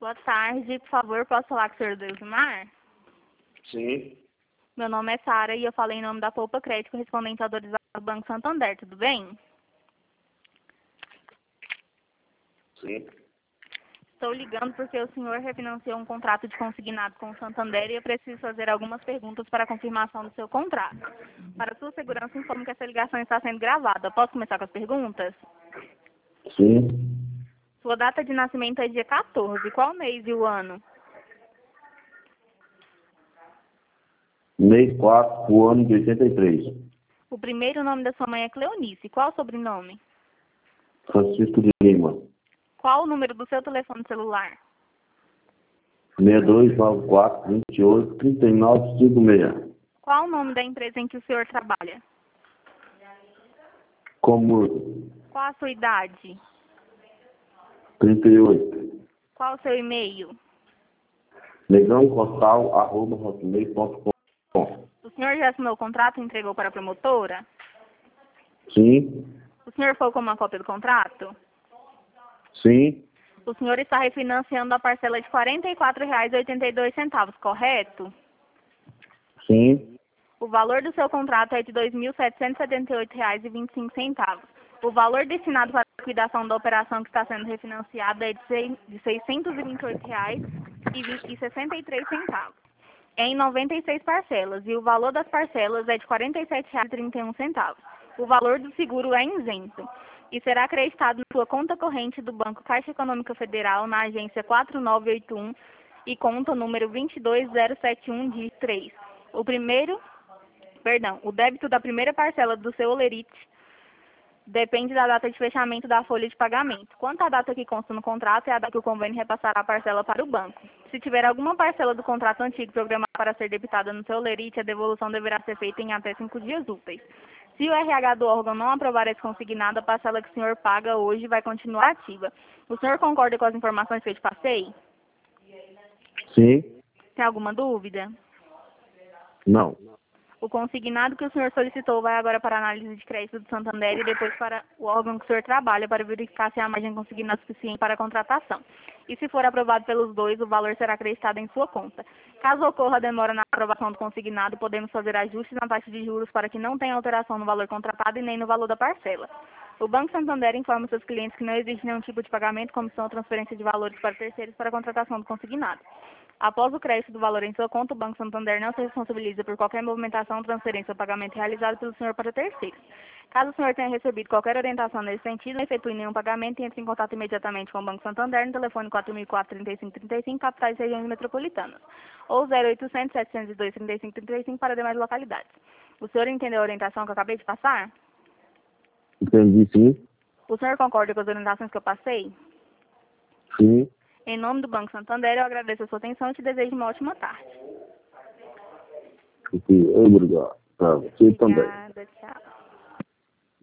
Boa tarde, por favor, posso falar com o senhor Deusmar? Sim, Meu nome é Sara e eu falei em nome da Poupa Crédito, correspondente autorizado do Banco Santander, tudo bem? sim. Estou ligando porque o senhor refinanciou um contrato de consignado com o Santander e eu preciso fazer algumas perguntas para a confirmação do seu contrato. Para sua segurança, informo que essa ligação está sendo gravada. Posso começar com as perguntas? Sim. Sua data de nascimento é dia 14. Qual mês e o ano? Mês 4, o ano de 83. O primeiro nome da sua mãe é Cleonice. Qual o sobrenome? Francisco de Lima. Qual o número do seu telefone celular? 6294-28-3956. Qual o nome da empresa em que o senhor trabalha? Como Qual a sua idade? 38. Qual o seu e-mail? negãocostal@hotmail.com. O senhor já assinou o contrato e entregou para a promotora? Sim, O senhor foi com uma cópia do contrato? sim, O senhor está refinanciando a parcela de R$ 44,82, correto? sim, O valor do seu contrato é de R$ 2.778,25. O valor destinado para a liquidação da operação que está sendo refinanciada é de R$ 628,63 em 96 parcelas e o valor das parcelas é de R$ 47,31. O valor do seguro é isento e será acreditado na sua conta corrente do Banco Caixa Econômica Federal na agência 4981 e conta número 22071 de 3. O débito da primeira parcela do seu olerite depende da data de fechamento da folha de pagamento. Quanto à data que consta no contrato, é a data que o convênio repassará a parcela para o banco. Se tiver alguma parcela do contrato antigo programada para ser debitada no seu olerite, a devolução deverá ser feita em até 5 dias úteis. Se o RH do órgão não aprovar esse consignado, a parcela que o senhor paga hoje vai continuar ativa. O senhor concorda com as informações que eu te passei? sim. Tem alguma dúvida? Não. O consignado que o senhor solicitou vai agora para a análise de crédito do Santander e depois para o órgão que o senhor trabalha para verificar se a margem consignada é suficiente para a contratação. E se for aprovado pelos dois, o valor será acreditado em sua conta. Caso ocorra demora na aprovação do consignado, podemos fazer ajustes na taxa de juros para que não tenha alteração no valor contratado e nem no valor da parcela. O Banco Santander informa seus clientes que não existe nenhum tipo de pagamento, comissão ou transferência de valores para terceiros para a contratação do consignado. Após o crédito do valor em sua conta, o Banco Santander não se responsabiliza por qualquer movimentação, transferência ou pagamento realizado pelo senhor para terceiros. Caso o senhor tenha recebido qualquer orientação nesse sentido, não efetue nenhum pagamento e entre em contato imediatamente com o Banco Santander no telefone 4004-3535, capitais e regiões metropolitanas, ou 0800-702-3535 para demais localidades. O senhor entendeu a orientação que eu acabei de passar? Entendi, sim. O senhor concorda com as orientações que eu passei? Sim. Em nome do Banco Santander, eu agradeço a sua atenção e te desejo uma ótima tarde. Obrigado. Tá, você também. Obrigada, tchau.